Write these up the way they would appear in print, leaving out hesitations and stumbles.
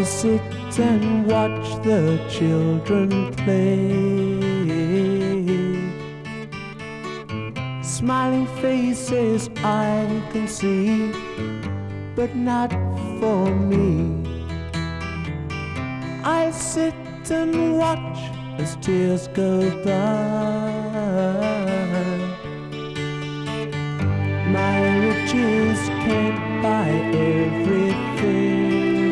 sit and watch the children play. Smiling faces I can see, but not for me. I sit and watch as tears go by. My riches can't buy everything.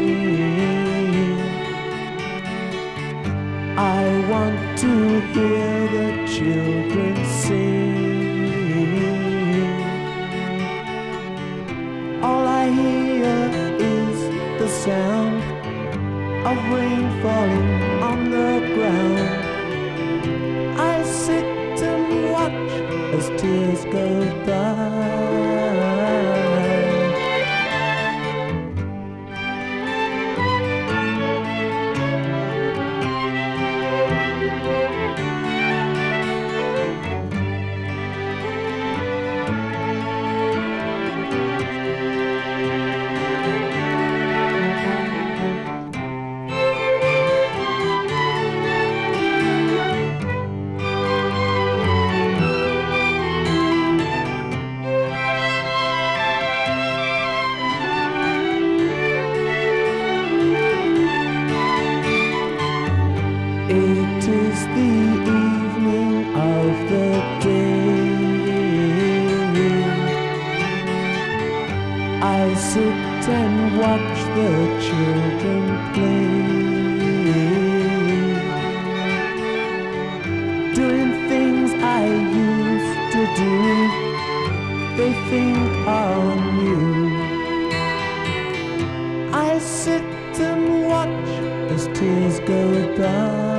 I want to hear the children sing. All I hear is the sound of rain falling on the ground. I sit and watch as tears go by. It is the evening of the day. I sit and watch the children play, doing things I used to do. They think are new. I sit and watch as tears go by.